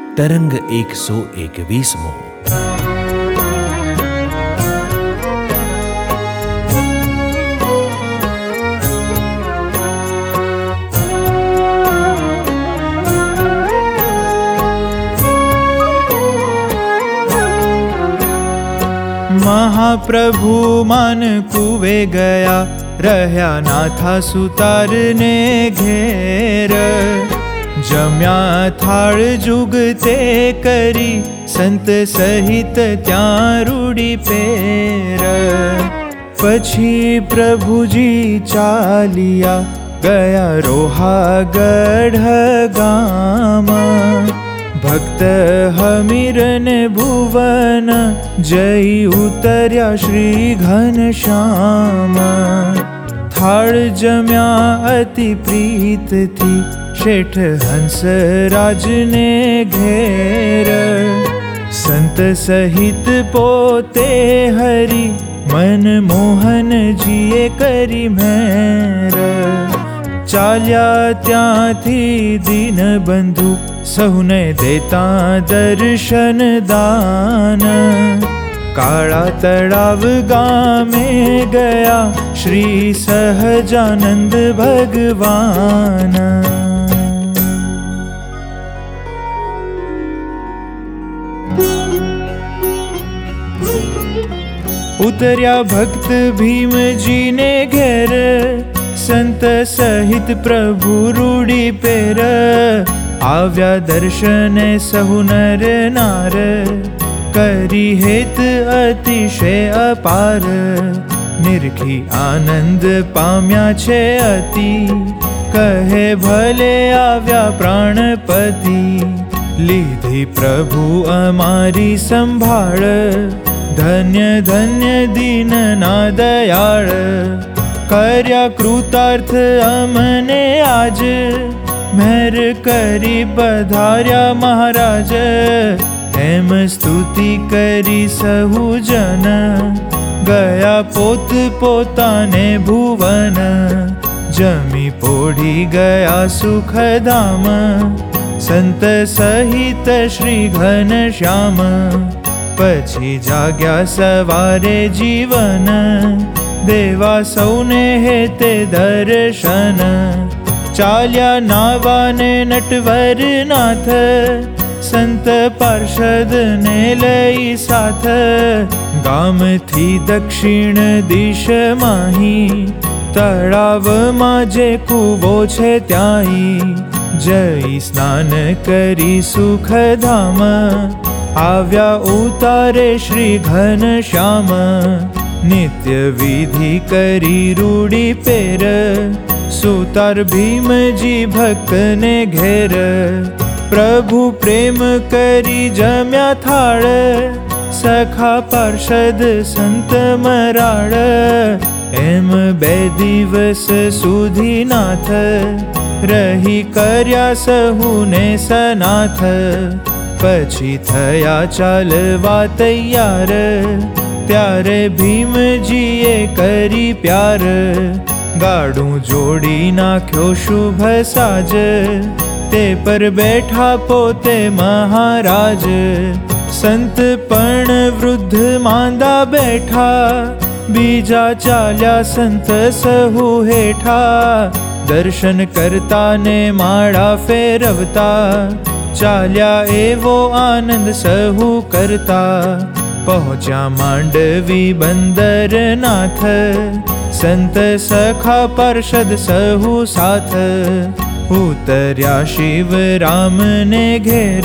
તરંગ 121મો. મહાપ્રભુ માન કુવે ગયા, રહ્યા નાથા સુતારને ઘેર. જમ્યા થાળ જુગતે કરી, સંત સહિત ત્યાં રૂડી પેર. પછી પ્રભુજી ચાલ્યા ગયા રોહાગઢ ગામ. ભક્ત હમીરન ભુવન જઈ ઉતર્યા શ્રી ઘનશ્યામ. થાળ જમ્યા અતિ પ્રીતથી, શેઠ હંસરાજને ઘેર. સંત સહિત પોતે હરી, મનમોહનજીએ કરી મહેર. ચાલ્યા ત્યાંથી દીનબંધુ, સહુને દેતા દર્શન દાન. કાળા તળાવ ગામે ગયા, શ્રી સહજાનંદ ભગવાન. ઉતર્યા ભક્ત ભીમજીને ઘેર, સંત સહિત પ્રભુ રૂડી પેર. આવ્યા દર્શને સહુ નર નાર, કરી હેત અતિશય અપાર. નિરખી આનંદ પામ્યા છે અતિ, કહે ભલે આવ્યા પ્રાણપતિ. લીધી પ્રભુ અમારી સંભાળ, ધન્ય ધન્ય દીનના દયાળ. કર્યા કૃતાર્થ અમને આજ, મહેર કરી પધાર્યા મહારાજ. એમ સ્તુતિ કરી સહુ જન, ગયા પોત પોતાને ભુવન. જમી પોઢી ગયા સુખધામ, સંત સહિત શ્રી ઘનશ્યામ. પછી જાગ્યા સવારે જીવન, દેવા સૌને હેતે દર્શન. ચાલ્યા નાવાને નટવર નાથ, સંત પાર્ષદને લઈ સાથ. ગામથી દક્ષિણ દિશ માહી, તળાવમાં જે કૂવો છે ત્યાંઈ. જઈ સ્નાન કરી સુખધામ, આવ્યા ઉતારે શ્રી ઘનશ્યામ. નિત્ય વિધિ કરી રૂડી પેર, સુતાર ભીમજી ભક્તને ઘેર. પ્રભુ પ્રેમ કરી જમ્યા થાળ, સખા પાર્ષદ સંત મરાળ. એમ 2 દિવસ સુધી નાથ, રહી કર્યા સહુને સનાથ. પછી થયા ચાલવા તૈયાર, ત્યારે ભીમજીએ કરી પ્યાર. ગાડું જોડી નાખ્યો શુભ સાજ, તે પર બેઠા પોતે મહારાજ. સંત પણ વૃદ્ધ માંદા બેઠા, બીજા ચાલ્યા સંત સહુ હેઠા. દર્શન કરતા ને માળા ફેરવતા, ચાલ્યા એવો આનંદ સહુ કરતા. પહોંચ્યા માંડવી બંદર નાથ, સંત સખા પાર્ષદ સહુ સાથ. ઉતર્યા શિવ રામને ઘેર,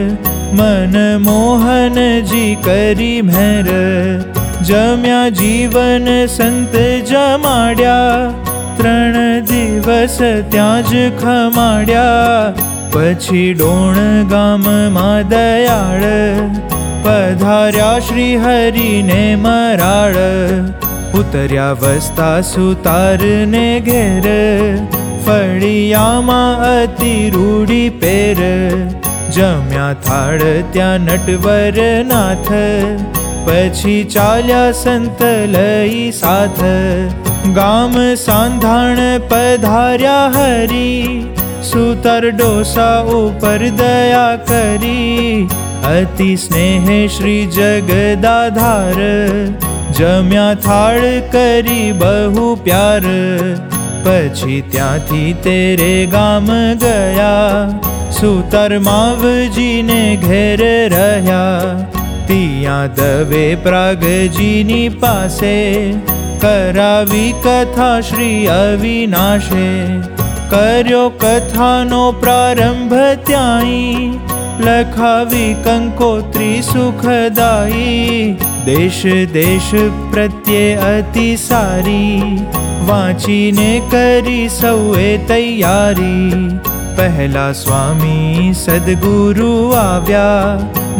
મનમોહનજી કરી મહેર. જમ્યા જીવન સંત જમાડ્યા, 3 દિવસ ત્યાં જ ખમાડ્યા. પછી ડોણ ગામમાં દયાળ, પધાર્યા શ્રી હરિને મરાળ. ઉતર્યા વસતા સુતારને ઘેર, ફળિયામાં અતિ રૂડી પેર. જમ્યા થાળ ત્યાં નટવર નાથ, પછી ચાલ્યા સંત લઈ સાથ. ગામ સાંધાણ પધાર્યા હરી, સુતર ડોસા ઉપર દયા કરી, અતિ સ્નેહે શ્રી જગદાધાર, જમ્યા થાળ કરી બહુ પ્યાર. પછી ત્યાંથી તેરે ગામ ગયા, સુતર માવજીને ઘેર રહ્યા. ત્યાં દવે પ્રાગજીની પાસે, કરાવી કથા શ્રી અવિનાશે. કર્યો કથાનો પ્રારંભ ત્યાંઈ, લખાવી કંકોત્રી સુખદાયી. દેશ દેશ પ્રત્યે અતિ સારી, વાંચીને કરી સૌએ તૈયારી. પહેલા સ્વામી સદગુરુ આવ્યા,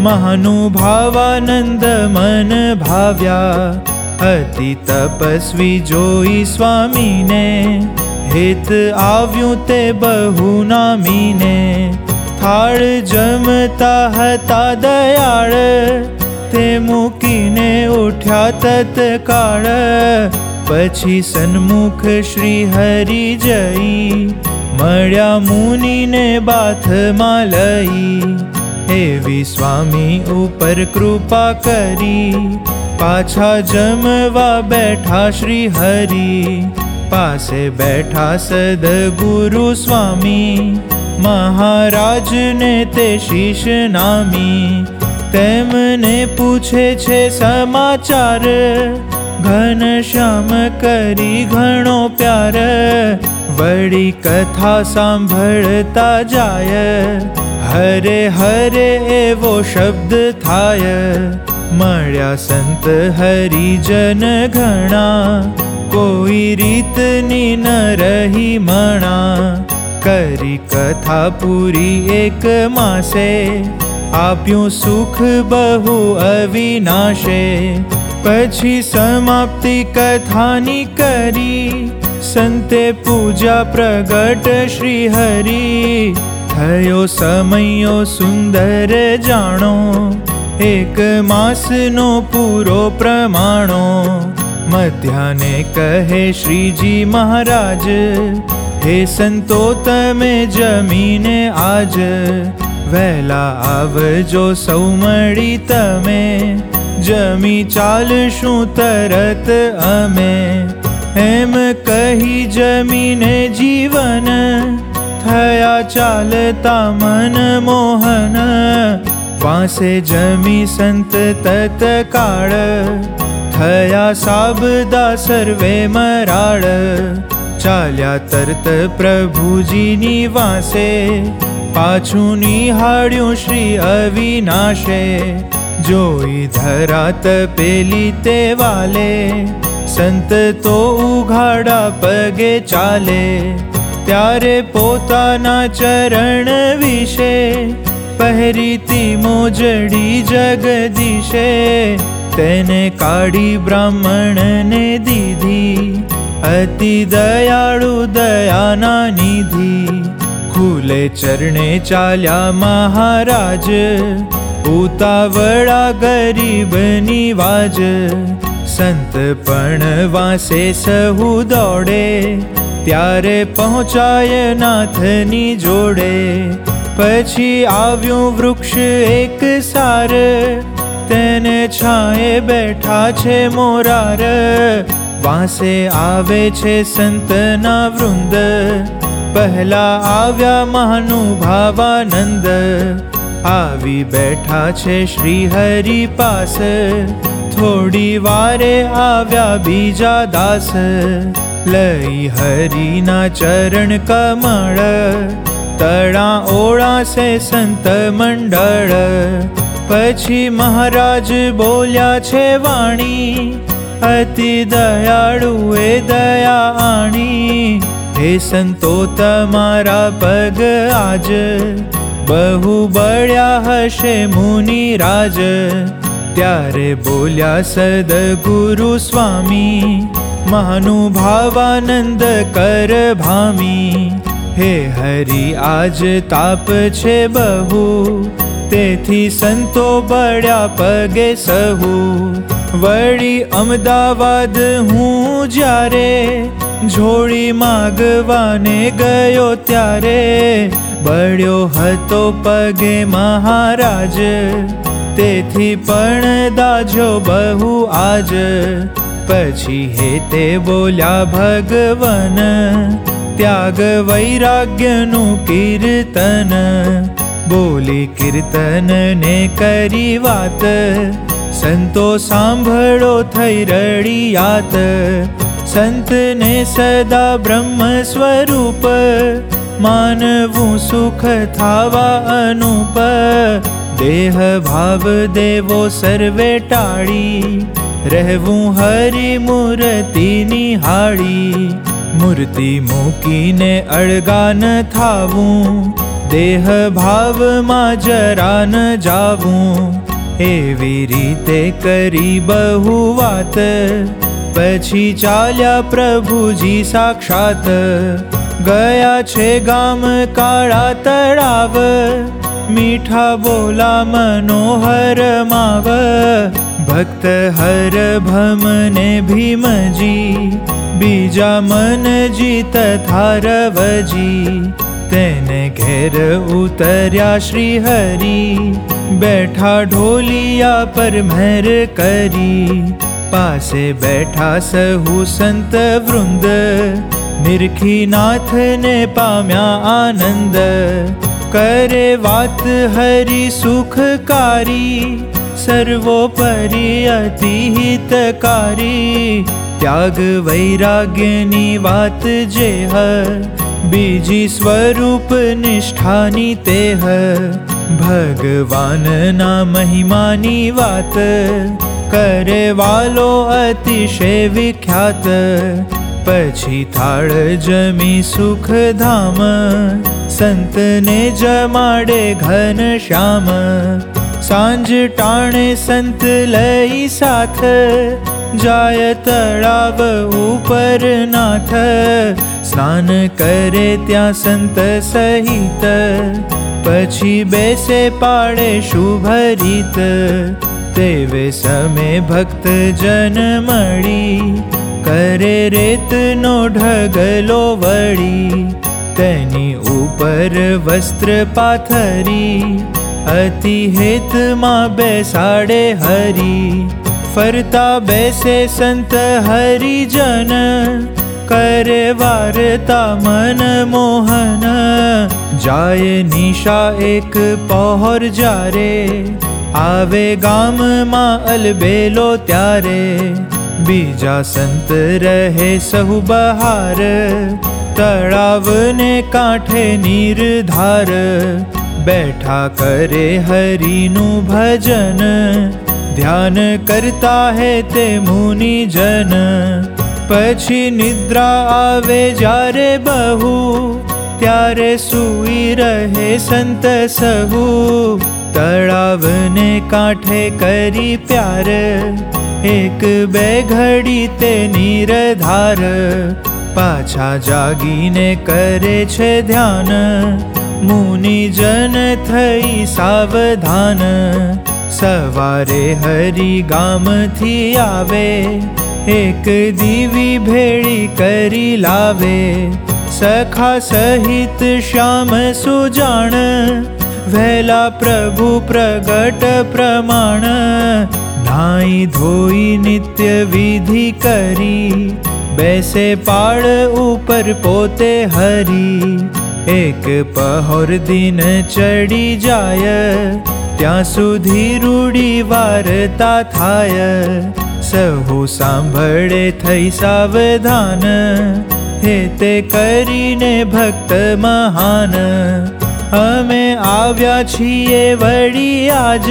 મહાનુભાવાનંદ મન ભાવ્યા. અતિ તપસ્વી જોઈ સ્વામીને, હિત આવ્યું તે બહુ નામીને. થાળ જમતા હતા દયાળ, તે મૂકીને ઉઠ્યા તત્કાળ. પછી સન્મુખ શ્રી હરિ જઈ, મળ્યા મુનિને બાથમાં લઈ. એવી સ્વામી ઉપર કૃપા કરી, પાછા જમવા બેઠા શ્રી હરિ. પાસે બેઠા સદગુરુ સ્વામી, મહારાજને તે શીશ નામી. તેમને પૂછે છે સમાચાર, ઘનશ્યામ કરી ઘણો પ્યાર. વળી કથા સાંભળતા જાય, હરે હરે એવો શબ્દ થાય. મળ્યા સંત હરિજન ઘણા, કોઈ રીતની ન રહી મણા. કરી કથા પૂરી એક માસે, આપ્યું સુખ બહુ અવિનાશે. પછી સમાપ્તિ કથાની કરી, સંતે પૂજા પ્રગટ શ્રી હરિ. થયો સમયો સુંદર જાણો, એક માસનો પૂરો પ્રમાણો. મધ્યાને કહે શ્રીજી મહારાજ, હે સંતો તમે જમીને આજ. વહેલા આવજો સૌ મળી તમે, જમી ચાલશું તરત અમે. એમ કહી જમીને જીવન, થયા ચાલતા મન મોહન. વાંસે જમી સંત તત્કાળ, થયા સાબદા સર્વે મરાળ. ચાલ્યા તરત પ્રભુજીની વાંસે, પાછું નિહાળ્યું શ્રી અવિનાશે. જોઈ ધરાત પેલી તે વાલે, સંત તો ઉઘાડા પગે ચાલે. ત્યારે પોતાના ચરણ વિશે, પહેરીતી મોજડી જગદીશે. તેને કાઢી બ્રાહ્મણને દીધી, અતિ દયાળુ દયાના નિધિ. ખુલે ચરણે ચાલ્યા મહારાજ, ઉતાવળા ગરીબની વાજ. સંત પણ વાંસે સહુ દોડે, ત્યારે પહોંચાય નાથની જોડે. પછી આવ્યું વૃક્ષ એક સાર, તેને છાંયે બેઠા છે મોરાર. વાંસે આવે છે સંતના વૃંદ, પહેલા આવ્યા મહાનુભાવાનંદ. આવી બેઠા છે શ્રી હરિ પાસ, થોડી વારે આવ્યા બીજા દાસ. લઈ હરિના ચરણ કમળ, તળા ઓળા સે સંત મંડળ. પછી મહારાજ બોલ્યા છે વાણી, અતિ દયાળુ એ દયા આણી. હે સંતો તમારા પગ આજ, બહુ બળ્યા હશે મુનિરાજ. ત્યારે બોલ્યા સદગુરુ સ્વામી, મહાનુભાવાનંદ કર ભામી. હે હરિ આજ તાપ છે બહુ, તેથી સંતો બળ્યા પગે સહુ. વળી અમદાવાદ હું જ્યારે જોડી માગવાને ગયો ત્યારે બળ્યો હતો પગે મહારાજ, તેથી પણ દાજો બહુ આજ. પછી હેતે બોલ્યા ભગવન, ત્યાગ વૈરાગ્યનું કીર્તન. બોલી કીર્તન ને કરી વાત, સંતો સાંભળો થઈ રડિયાત. સંતને સદા બ્રહ્મ સ્વરૂપ, માનવું સુખ થાવા અનુપ. દેહ ભાવ દેવો સર્વે ટાળી, રહેવું હરિ મૂર્તિ નિહાળી. મૂર્તિ મૂકીને અળગા ન થાવું, દેહ ભાવમાં જરા ન જાવું. એવી રીતે કરી બહુ વાત, પછી ચાલ્યા પ્રભુજી સાક્ષાત. ગયા છે ગામ કાળા તળાવ, મીઠા બોલા મનોહર માવ. ભક્ત હર ભમને ભીમજી, બીજા મનજી તથા રવજી. તેને ઘેર ઉતર્યા શ્રી હરિ, બેઠા ઢોલિયા પર મહેર કરી. પાસે બેઠા સહુ સંત વૃંદ, નિરખી નાથને પામ્યા આનંદ. કરે વાત હરિ સુખકારી, સર્વોપરી અતિ હિતકારી. ત્યાગ વૈરાગ્યની વાત જે હ, બીજી સ્વરૂપ નિષ્ઠાની તે હ. ભગવાનના મહિમાની વાત, કરે વાલો અતિશય વિખ્યાત. પછી થાળ જમી સુખધામ, સંતને જમાડે ઘન શ્યામ. સાંજ ટાણે સંત લઈ સાથ, જાય તળાવ ઉપર નાથ. સ્નાન કરે ત્યાં સંત સહિત, પછી બેસે પાડે શુભ રીત. તેવે સમે ભક્ત જન મળી, કરે રેતનો ઢગલો વળી. તેની ઉપર વસ્ત્ર પાથરી, અતિ હેતમાં બેસાડે હરી. ફરતા બેસે સંત હરિજન, કરે વાર્તા મન મોહન. જાય નિશા એક પહોર જ્યારે, આવે ગામમાં અલબેલો ત્યારે. બીજા સંત રહે સહુ બહાર, તળાવને કાંઠે નિર્ધાર. બેઠા કરે હરિનું ભજન, ધ્યાન કરતા હે તે મુનિજન. પછી નિદ્રા આવે જ્યારે બહુ, ત્યારે સૂઈ રહે સંત સહુ. તળાવને કાંઠે કરી પ્યાર, એક બે ઘડી તે નિરધાર. પાછા જાગીને કરે છે ધ્યાન, મુનિજન થઈ સાવધાન. સવારે હરિ ગામથી આવે, એક દીવી ભેળી કરી લાવે. સખા સહિત શ્યામ સુજાણ, વહેલા પ્રભુ પ્રગટ પ્રમાણ. નાઈ ધોઈ નિત્ય વિધિ કરી, બેસે પાળ ઉપર પોતે હરી. એક પહોર દિન ચડી જાય, ત્યાં સુધી રૂડી વાર્તા થાય. સહુ સાંભળે થઈ સાવધાન, હેતે કરીને ભક્ત મહાન. અમે આવ્યા છીએ વળી આજ,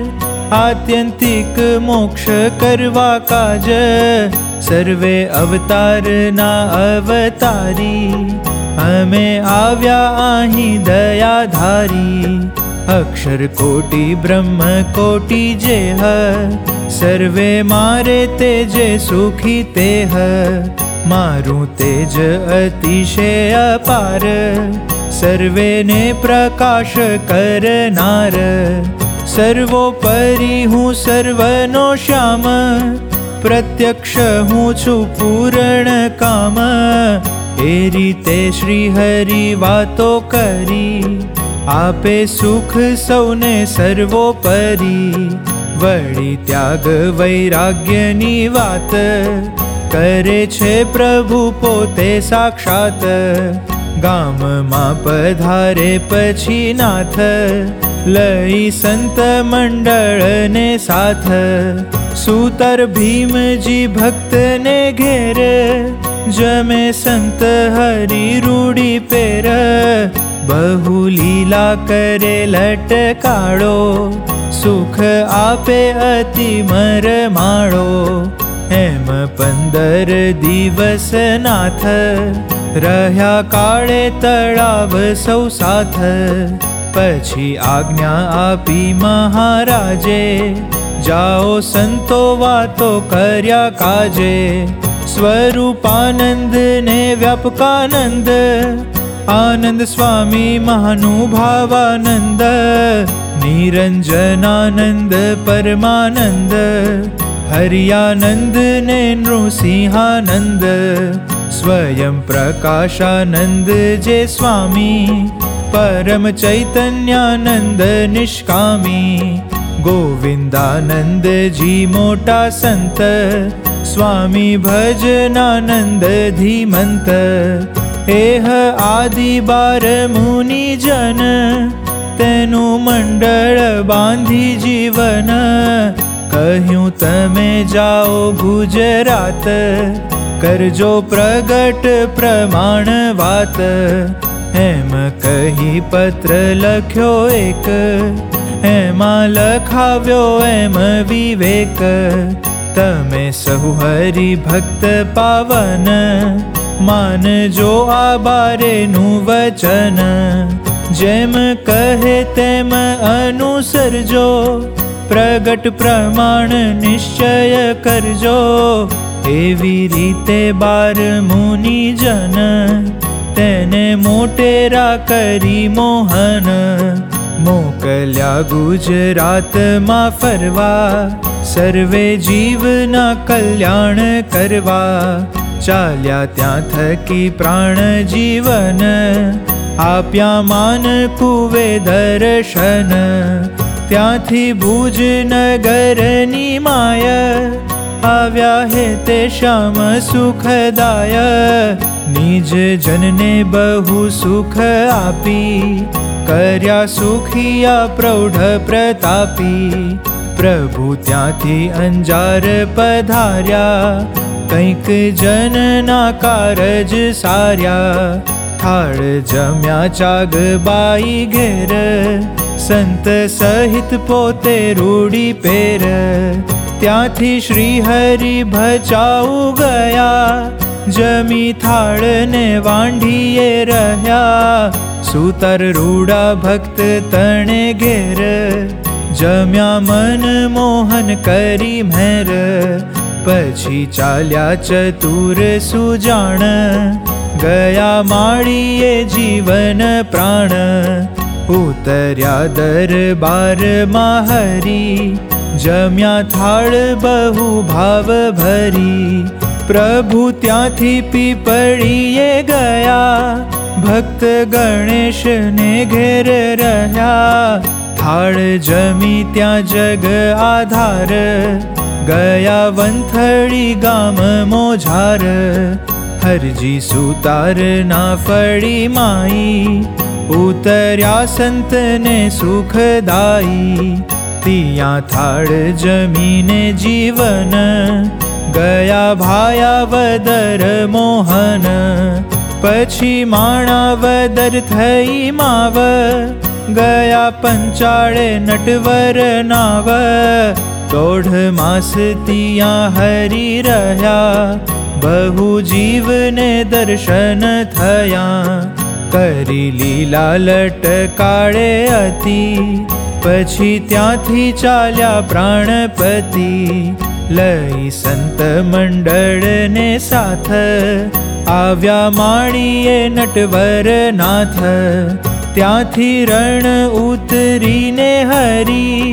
આત્યંતિક મોક્ષ કરવા કાજ. સર્વે અવતારના અવતારી, અમે આવ્યા અહીં દયાધારી. અક્ષર કોટી બ્રહ્મ કોટી જે હ, સર્વે મારે તેજે સુખી તે હ. મારું તેજ અતિશય અપાર, સર્વેને પ્રકાશ કરનાર. સર્વોપરી હું સર્વનો શ્યામ, પ્રત્યક્ષ હું છું પૂર્ણ કામ. એ રીતે શ્રી હરિ વાતો કરી, આપે સુખ સૌને સર્વોપરી. વળી ત્યાગ વૈરાગ્યની વાત, કરે છે પ્રભુ પોતે સાક્ષાત. ગામમાં પધારે પછી નાથ, લઈ સંત મંડળને સાથ. સૂતર ભીમજી ભક્તને ઘેર, જમે સંત હરિ રૂડી પેર. બહુ લીલા કરે લટકાળો, સુખ આપે અતિ મરમાળો. એમ 15 દિવસ નાથ, રહ્યા કાળે તળાવ સૌ સાથ. પછી આજ્ઞા આપી મહારાજે, જાઓ સંતો વાતો કર્યા કાજે. સ્વરૂપાનંદ ને વ્યાપકાનંદ, આનંદ સ્વામી મહાનુભાવાનંદ. નિરંજનાનંદ પરમાનંદ, હરિયાનંદ ને નૃસિંહાનંદ. સ્વયં પ્રકાશાનંદ જે સ્વામી, પરમ ચૈતન્યાનંદ નિષ્કામી. ગોવિંદાનંદજી મોટા સંત, સ્વામી ભજનાનંદ ધીમંત. એહ આદિ 12 મુનિ જન, તેનું મંડળ બાંધી જીવન. કહ્યું તમે જાઓ ગુજરાત, કરજો પ્રગટ પ્રમાણ વાત. એમ કહી પત્ર લખ્યો એક, એમાં લખાવ્યો એમ વિવેક. તમે સહુ હરિ ભક્ત પાવન, માનજો આ 12નું વચન. જેમ કહે તેમ અનુસરજો, પ્રગટ પ્રમાણ નિશ્ચય કરજો. એવી રીતે 12 મુનિ જન, તેને મોટેરા કરી મોહન. મોકલ્યા ગુજરાતમાં ફરવા, સર્વે જીવના કલ્યાણ કરવા. ચાલ્યા ત્યાં થકી પ્રાણ જીવન, આપ્યા માન કુવે દર્શન. ત્યાંથી ભુજ નગરની માય, આવ્યા હે તે શ્યામ સુખદાય. નિજ જનને બહુ સુખ આપી, કર્યા સુખિયા પ્રૌઢ પ્રતાપી. પ્રભુ ત્યાંથી અંજાર પધાર્યા, કંઈક જનના કારજ સાર્યા. થાળ જમ્યા ચાગબાઈ ઘેર, સંત સહિત પોતે રૂડી પેર. ત્યાંથી શ્રી હરિ ભચાઉ ગયા, જમી થાળ ને વાંઢીએ રહ્યા. સૂતર રૂડા ભક્ત તણે ઘેર, જમ્યા મન મોહન કરી મહેર. પછી ચાલ્યા ચતુર સુજાણ, ગયા માળીએ જીવન પ્રાણ. ઉતર્યા દરબારમાં હરી, જમ્યા થાળ બહુ ભાવ ભરી. પ્રભુ ત્યાંથી પીપળીએ ગયા, ભક્ત ગણેશને ઘેર રહ્યા. થાળ જમી ત્યાં જગ આધાર, ગયા વંથળી ગામ મોઝાર. હરજી સુતાર ના ફળી માઈ, ઉતર્યા સંતને સુખદાઈ. ત્યાં થાળ જમીને જીવન, ગયા ભાયાવદર મોહન. પછી માણાવદર થઈ માવ, ગયા પંચાળે નટવર નાવ. 1.5 માસ ત્યાં હરી રહ્યા, બહુ જીવને દર્શન થયા. કરી લીલા લટકાળે અતિ, પછી ત્યાંથી ચાલ્યા પ્રાણપતિ. લઈ સંત મંડળને સાથ, આવ્યા માણીએ નટવર નાથ. ત્યાંથી રણ ઉતરીને હરી,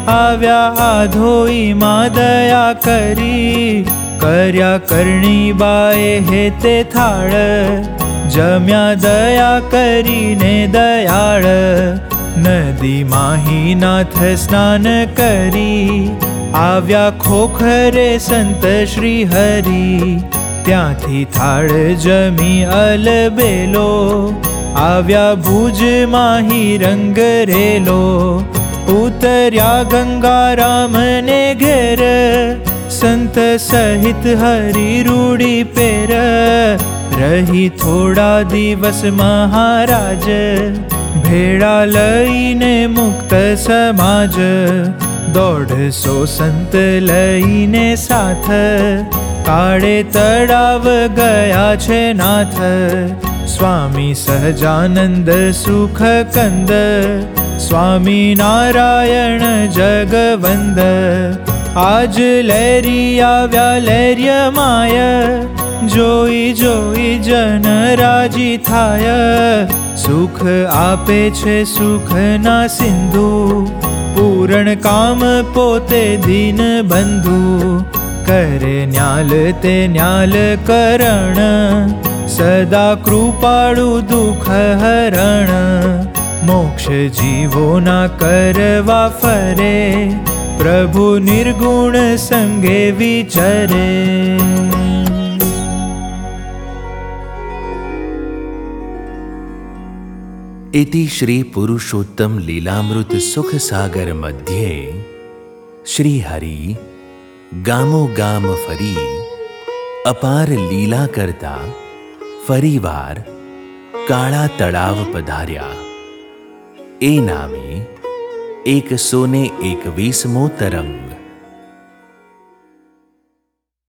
આવ્યા આધોઈમાં દયા કરી. કર્યા કરણી બાએ હેતે થાળ, જમ્યા દયા કરીને દયાળ. નદીમાં નાથ સ્નાન કરી, આવ્યા ખોખરે સંત શ્રી હરિ. ત્યાંથી થાળ જમી અલબેલો, આવ્યા ભુજમાં રંગ રેલો. ઉતર્યા ગંગારામને ઘેર, સંત સહિત હરિ રૂડી પેર. રહી થોડા દિવસ મહારાજ, ભેળા લઈને મુક્ત સમાજ. 150 સંત લઈને સાથ, કાળે તળાવ ગયા છે નાથ. સ્વામી સહજાનંદ સુખ કંદ, સ્વામી નારાયણ જગવંદ. આજ લેરી આવ્યા લેર્યમાય, જોઈ જોઈ જન રાજી થાય. સુખ આપે છે સુખના સિંધુ, પૂરણ કામ પોતે દીન બંધુ. કરે ન્યાલ તે ન્યાલ કરણ, સદા કૃપાળુ દુઃખ હરણ. મોક્ષ જીવોના કરવા ફરે, પ્રભુ નિર્ગુણ સંગે વિચરે. इति श्री पुरुषोत्तम लीलामृत सुख सागर मध्ये श्री हरि गामो गाम फरी अपार लीला करता फरीवार काळा तळाव पधार्या. એ નામે 121મો તરંગ.